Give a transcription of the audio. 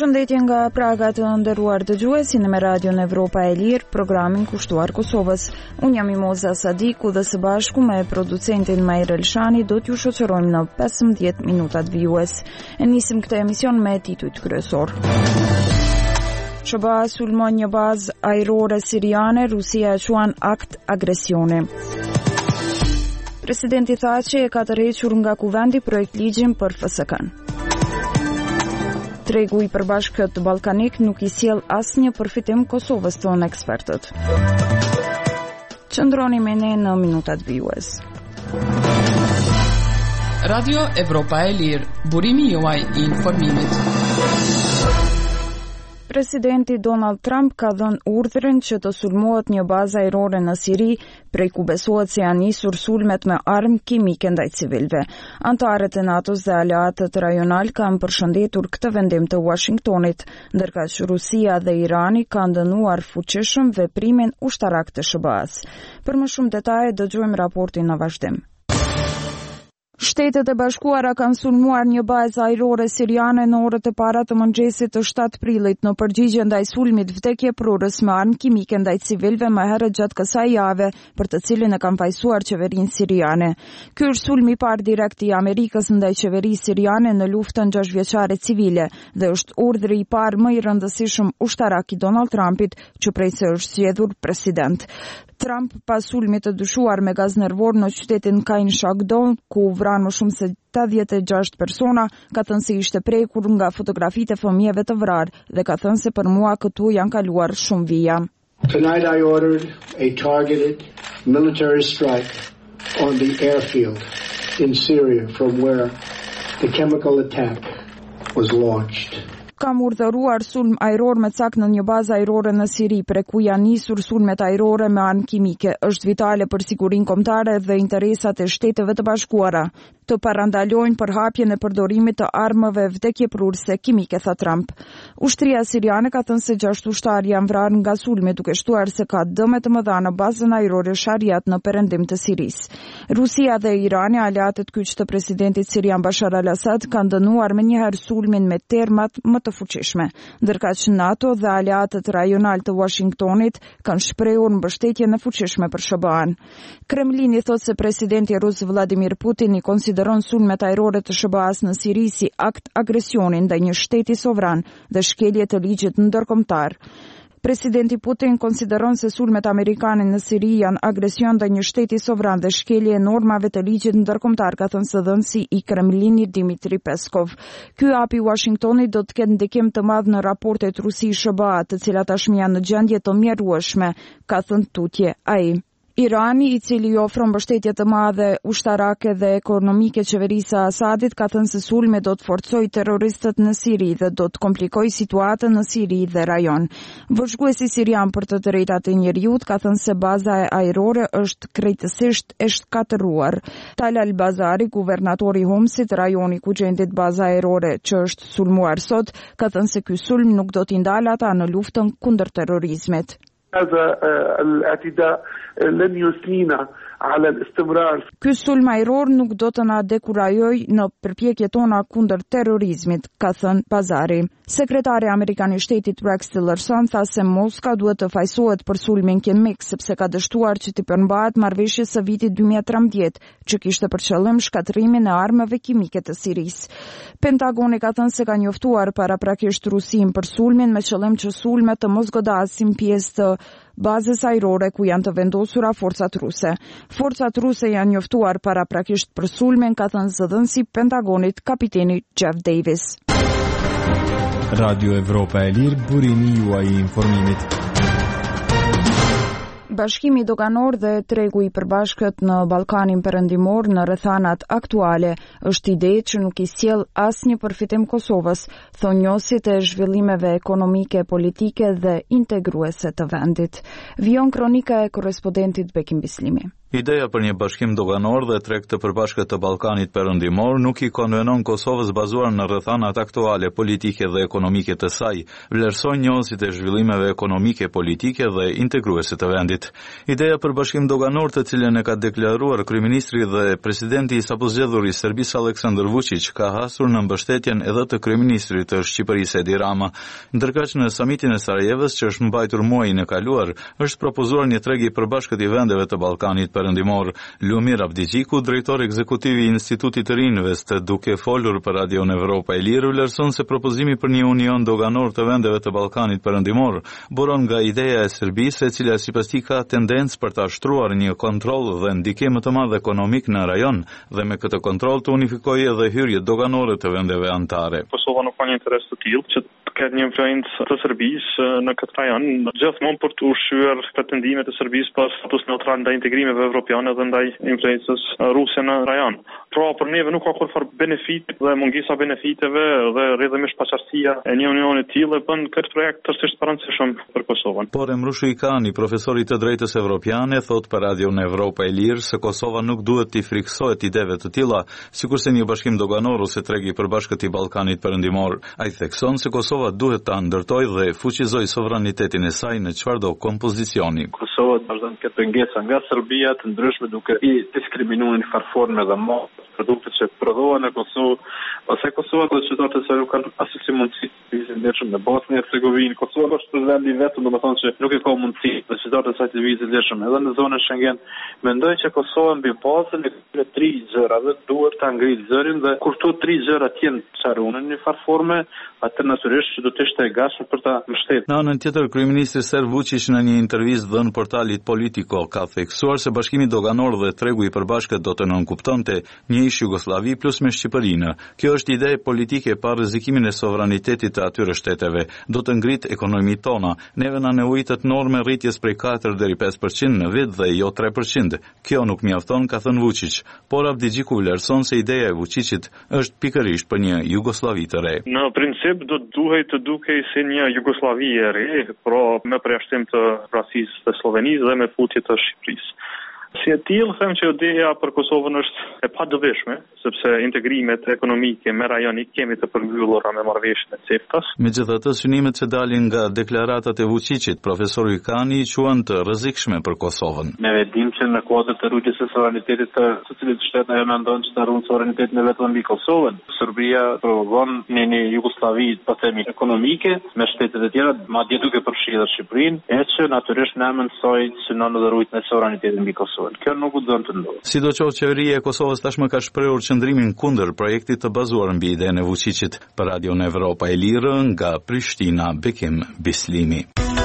Përshëndetje nga Praga të nderuar dëgjuesi në Radion Evropa e Lirë, programin kushtuar Kosovës. Unë jam Imoza Sadiku dhe së bashku me producentin Majr Elshani do t'ju shoqërojmë në 15 minutat vijues. E nisim këtë emision me titujt kryesor. SBA sulmon një bazë ajrore siriane, Rusia e quan akt agresioni. Presidenti tha që e ka tërhequr nga kuvendi projekt ligjin për FSK-n. Tregu i përbashkët ballkanik nuk i sjell asnjë përfitim Kosovës, thonë ekspertët. Qëndroni me ne në minutat vijues. Radio Evropa e Lirë, burimi juaj i informimit. Presidenti Donald Trump ka dhënë urdhrin që të sulmohet një bazë ajrore në Siri, prej ku besohet se janë nisur sulmet me armë kimike ndaj civilëve. Anëtarët e NATO-s dhe aleatët rajonal kanë përshëndetur këtë vendim të Washingtonit, ndërkaq Rusia dhe Irani kanë dënuar fuqishëm veprimin ushtarak të SBA-s. Për më shumë detaje dëgjojmë raportin në vazhdim. Shtetet e Bashkuara kanë sulmuar një bazë ajrore siriane në orët e para të mëngjesit të 7 prillit në përgjigje ndaj sulmit vdekjeprurës me armë kimike ndaj civilëve më herët gjatë kësaj jave, për të cilin e kanë fajsuar qeverinë siriane. Ky është sulmi i parë direkt i Amerikës ndaj qeverisë siriane në luftën 6 vjeçare civile dhe është urdhri i parë më i rëndësishëm ushtarak i Donald Trumpit që prej se është zgjedhur president. Trump pas sulmit të dyshuar me gaz nervor në qytetin Kain Shakdon, ku vranë më shumë se 86 persona, ka thënë se ishte prekur nga fotografitë e fëmijëve të vrarë dhe ka thënë se për mua këtu janë kaluar shumë vija. Tonight I ordered a targeted military strike on the airfield in Syria from where the chemical attack was launched. Kam urdhëruar sulm ajror me cak në një bazë ajrore në Siri, pre ku janë nisur sulmet ajrore me armë kimike. Është vitale për sigurinë kombëtare dhe interesat e Shteteve të Bashkuara të parandalojnë përhapjen e përdorimit të armëve vdekjeprurëse kimike, tha Trump. Ushtria siriane ka thënë se 6 ushtarë janë vrarë nga sulmi, duke shtuar se ka dëme të mëdha në bazën ajrore Shariat në perëndim të Sirisë. Rusia dhe Irani, aleatët kyç të presidentit sirian Bashar al-Assad, kanë dënuar menjëherë sulmin me termat më të fuqishme, ndërkaq NATO dhe aleatët rajonal të Washingtonit kanë shprehur mbështetje në fuqishme për SBA-n. Kremlini thotë se presidenti rus Vladimir Putin i konsideron sulmet ajrore të SBA-s në Siri si akt agresioni ndaj një shteti sovran dhe shkelje të ligjit ndërkombëtar. Presidenti Putin konsideron se sulmet amerikane në Siri janë agresion ndaj një shteti sovran dhe shkelje e normave të ligjit ndërkombëtar, ka thënë zëdhënësi i Kremlinit Dmitri Peskov. Ky hap i Washingtonit do të ketë ndikim të madh në raportet Rusi-SBA, të cilat tashmë janë në gjendje të mjerueshme, ka thënë tutje ai. Irani, i cili i ofron mbështetje të madhe ushtarake dhe ekonomike qeverisë së Asadit, ka thënë se sulmi do të forcojë terroristët në Siri dhe do të komplikojë situatën në Siri dhe rajon. Vëzhguesi sirian për të drejtat e njerëzit ka thënë se baza e ajrore është krejtësisht e shkatëruar. Talal Bazari, guvernatori i Humsit, rajoni ku gjendet baza ajrore që është sulmuar sot, ka thënë se ky sulm nuk do t'i ndalë ata në luftën kundër terrorizmit. Ky sulm ajror nuk do të na dekurajojë në përpjekjet tona kundër terrorizmit, ka thënë Bazari. Sekretari amerikan i shtetit Rex Tillerson tha se Moska duhet të fajsohet për sulmin kimik sepse ka dështuar që të përmbahet marrëveshjes së vitit 2013, që kishte për qëllim shkatërimin e armëve kimike të Sirisë. Pentagoni ka thënë se ka njoftuar paraprakisht Rusin për sulmin me qëllim që sulmet të mos godasin pjesë të bazës ajrore ku janë të vendosura forcat ruse. Forcat ruse janë njoftuar paraprakisht për sulmin, ka thënë zëdhënësi Pentagonit kapiteni Jeff Davis. Radio Evropa e Lirë, burimi juaj i informimit. Bashkimi doganor dhe tregu i përbashkët në Ballkanin Perëndimor në rrethanat aktuale është ide që nuk i sjell asnjë përfitim Kosovës, thonë njësit e zhvillimeve ekonomike, politike dhe integruese të vendit. Vijon kronika e korrespondentit Bekim Bislimi. Ideja për një bashkim doganor dhe treg të përbashkët të Ballkanit Perëndimor nuk i konvenon Kosovës bazuar në rrethanat aktuale politike dhe ekonomike të saj, vlerësojnë njohësit e zhvillimeve ekonomike, politike dhe integruese të vendit. Ideja për bashkim doganor, të cilën e ka deklaruar kryeministri dhe presidenti i sapozgjedhur i Serbisë Aleksandar Vučić, ka hasur në mbështetjen edhe të kryeministrit të Shqipërisë Edi Rama. Ndërkaq në samitin e Sarajevës, që është mbajtur muajin e kaluar, është propozuar një treg i përbashkët i vendeve të Ballkanit Perëndimor. Lumir Abdigjiku, drejtor ekzekutiv i Institutit të Rinvest, duke folur për Radio Evropa e Lirë, vlerëson se propozimi për një union doganor të vendeve të Ballkanit Perëndimor buron nga ideja e Serbisë, e cila sipas tij ka tendencë për ta shtruar një kontroll dhe ndikim të madh ekonomik në rajon dhe me këtë kontroll të unifikojë edhe hyrjet doganore të vendeve anëtare. Kosova nuk ka një interes të tillë që këtë një influencë të Serbisë në këtë rajon, gjithmonë për të ushqyer pretendimet e Serbisë për status neutral ndaj integrimeve evropiane dhe ndaj influencës ruse në rajon. Pra për neve nuk ka kurrë benefit dhe mungesa benefiteve dhe rrjedhimisht paqartësia e një unioni të tillë bën këtë projekt tërësisht të rëndësishëm për Kosovën. Por Emrushu Ikani, profesori të drejtës evropiane, thot për Radio Evropa e Lirë se Kosova nuk duhet t'i friksohet ideve të tilla, sikurse një bashkim doganor ose treg i përbashkët i Ballkanit Perëndimor. Ai thekson se Kosova duhet ta ndërtojë dhe fuqizojë sovranitetin e saj në çfarëdo kompozicioni. Kosova vazhdon këtë pengesa nga Serbia të ndryshme duke i diskriminuar në farë forme dhe më produktet që prodhohen në Kosovë, ose Kosova dhe qytetarët e saj nuk kanë asnjë mundësi të vizitojnë në Bosnjë e Hercegovinë. Kosova është vendi vetëm, domethënë që nuk e ka mundësi të qytetarët e saj të vizitojnë edhe në zonën Schengen. Mendoj që Kosova mbi bazën e këtyre 3 gjërave duhet ta ngritë zërin dhe kur këto 3 gjëra të jenë çarune në farë forme, atë natyrisht që do të ishte e gatshme për ta mbështetur. Në anën tjetër, kryeministri serb Vučić në një intervistë dhënë portalit Politico ka theksuar se bashkimi doganor dhe tregu i përbashkët do të nënkuptonte një ish Jugosllavi plus me Shqipërinë. Kjo është ide politike pa rrezikimin e sovranitetit të atyre shteteve. Do të ngrit ekonomitë tona. Neve na nevojitet norme rritjes prej 4 deri 5% në vit dhe jo 3%. Kjo nuk mjafton, ka thënë Vučić, por Abdigjiku vlerëson se ideja e Vučićit është pikërisht për një Jugosllavi të re. Në princip do duhet të dukej si një Jugosllavi e re, pra me përjashtim të Krasisë dhe Slovenisë dhe me futje të Shqipërisë. Si e tillë, them që ideja për Kosovën është e padovishme, sepse integrimet ekonomike me rajonin kemi të përmbyllura me marrëveshjen e CEFTA-s. Megjithatë, synimet që dalin nga deklaratat e Vučićit, profesori Ikani i quhen të rrezikshme për Kosovën. Ne vedim që në kuadër të rrugës së sovranitetit të secilit shtet ajo mendon që ta ruan sovranitetin e vetëm mbi Kosovën. Serbia provon një Jugosllavi, po themi, ekonomike me shtetet e tjera, madje duke përfshirë Shqipërinë, e që natyrisht në emën saj synon të ruajë sovranitetin mbi Kosovën. Kjo nuk u don të ndodhë. Sidoqoftë, qeveria e Kosovës tashmë ka shprehur qëndrimin kundër projektit të bazuar mbi idenë e Vučićit. Për Radio Evropa e Lirë, nga Prishtina, Bekim Bislimi.